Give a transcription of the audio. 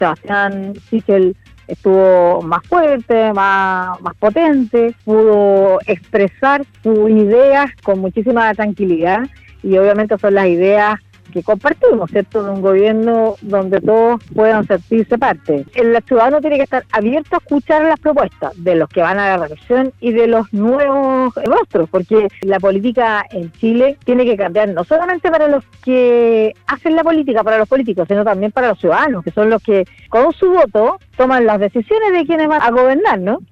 Sebastián Sichel estuvo más fuerte, más potente, pudo expresar sus ideas con muchísima tranquilidad y obviamente son las ideas que compartimos, ¿cierto?, de un gobierno donde todos puedan sentirse parte. El ciudadano tiene que estar abierto a escuchar las propuestas de los que van a la reelección y de los nuevos rostros, porque la política en Chile tiene que cambiar no solamente para los que hacen la política, para los políticos, sino también para los ciudadanos, que son los que con su voto toman las decisiones de quienes van a gobernar, ¿no?